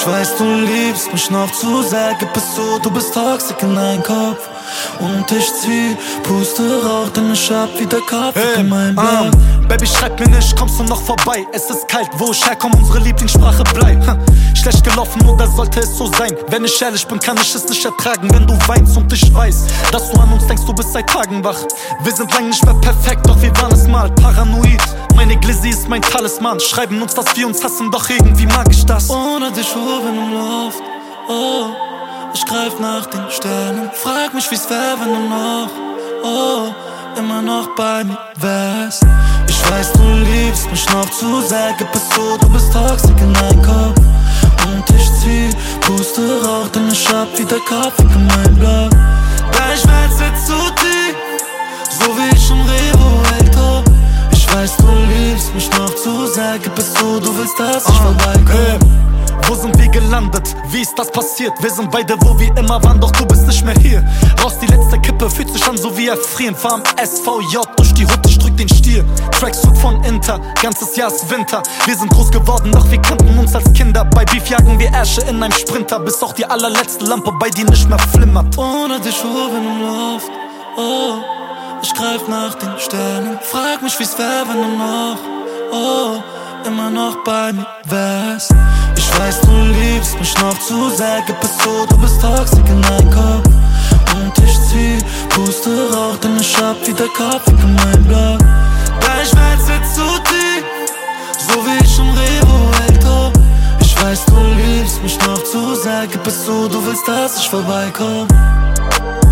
Ich weiß, du liebst mich noch zu sehr. Gib es so, du bist toxisch in deinem Kopf. Und ich zieh, puste Rauch, denn ich hab wieder Kaffee in meinem Bauch. Baby, schreib mir nicht, kommst du noch vorbei? Es ist kalt, wo ich herkomme, unsere Lieblingssprache bleibt. Schlecht gelaufen, oder sollte es so sein? Wenn ich ehrlich bin, kann ich es nicht ertragen, wenn du weinst. Und ich weiß, dass du an uns denkst, du bist seit Tagen wach. Wir sind lang nicht mehr perfekt, doch wir waren es mal. Paranoid, meine Glizzy ist mein Talisman. Schreiben uns, dass wir uns hassen, doch irgendwie mag ich das. Ohne dich oben im Luft, oh, ich greif nach den Sternen. Frag mich, wie's wär, wenn du noch, oh, immer noch bei mir wärst. Ich weiß, du liebst mich noch zu sehr. Gib es so, du bist toxisch in deinem Kopf. Und ich zieh, puste Rauch, denn ich hab wieder Kaffee in meinem Block. Gleich werd's jetzt zu tief, so wie ich im Revo Hector. Ich weiß, du liebst mich noch zu sehr. Gib es so, du willst, dass ich vorbeikomme. Wo sind wir gelandet? Wie ist das passiert? Wir sind beide, wo wir immer waren, doch du bist nicht mehr hier. Raus die letzte Kippe, fühlt sich an, so wie erfrieren. Fahr am SVJ durch die Hut, ich drück den Stier. Tracksuit von Inter, ganzes Jahr ist Winter. Wir sind groß geworden, doch wir kannten uns als Kinder. Bei Beef jagen wir Ärsche in einem Sprinter, bis auch die allerletzte Lampe bei dir nicht mehr flimmert. Ohne dich oben im Luft, oh, ich greif nach den Sternen. Frag mich, wie's wär, wenn du noch, oh, immer noch bei mir wärst. Ich weiß, du liebst mich noch zu sehr. Gib es so, du bist toxisch in deinem Kopf. Und ich zieh, puste Rauch, denn ich hab wieder Kaffee in meinem Block. Gleich werd's jetzt zu tief, so wie ich im Revo Hector. Ich weiß, du liebst mich noch zu sehr. Gib es so, du willst, dass ich vorbeikomme.